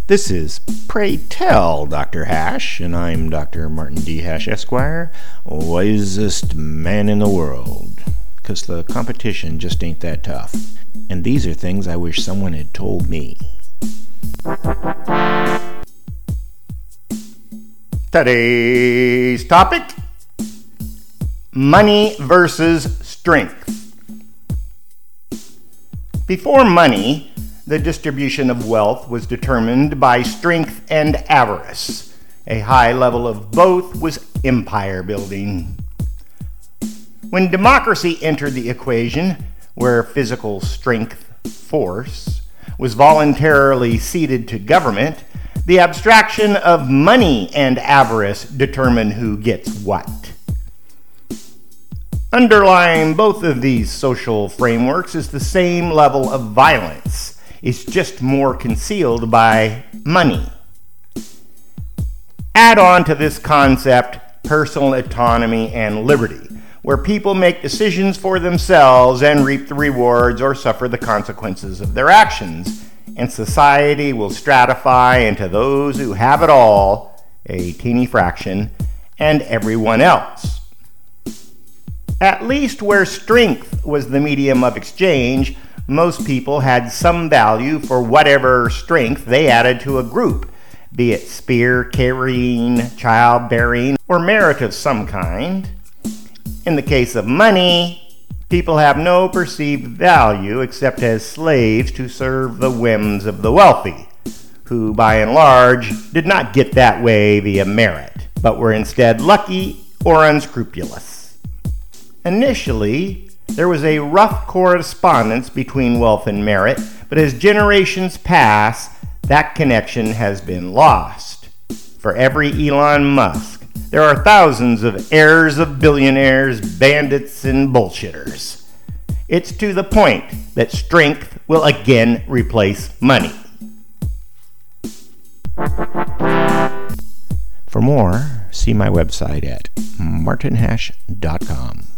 This is Pray Tell Dr. Hash, and I'm Dr. Martin D. Hash, Esquire, wisest man in the world. 'Cause the competition just ain't that tough. And these are things I wish someone had told me. Today's topic: money versus strength. Before money, the distribution of wealth was determined by strength and avarice. A high level of both was empire building. When democracy entered the equation, where physical strength, force, was voluntarily ceded to government, the abstraction of money and avarice determine who gets what. Underlying both of these social frameworks is the same level of violence. It's just more concealed by money. Add on to this concept personal autonomy and liberty, where people make decisions for themselves and reap the rewards or suffer the consequences of their actions, and society will stratify into those who have it all, a teeny fraction, and everyone else. At least where strength was the medium of exchange, most people had some value for whatever strength they added to a group, be it spear-carrying, childbearing, or merit of some kind. In the case of money, people have no perceived value except as slaves to serve the whims of the wealthy, who by and large did not get that way via merit, but were instead lucky or unscrupulous. Initially, there was a rough correspondence between wealth and merit, but as generations pass, that connection has been lost. For every Elon Musk, there are thousands of heirs of billionaires, bandits, and bullshitters. It's to the point that strength will again replace money. For more, see my website at martinhash.com.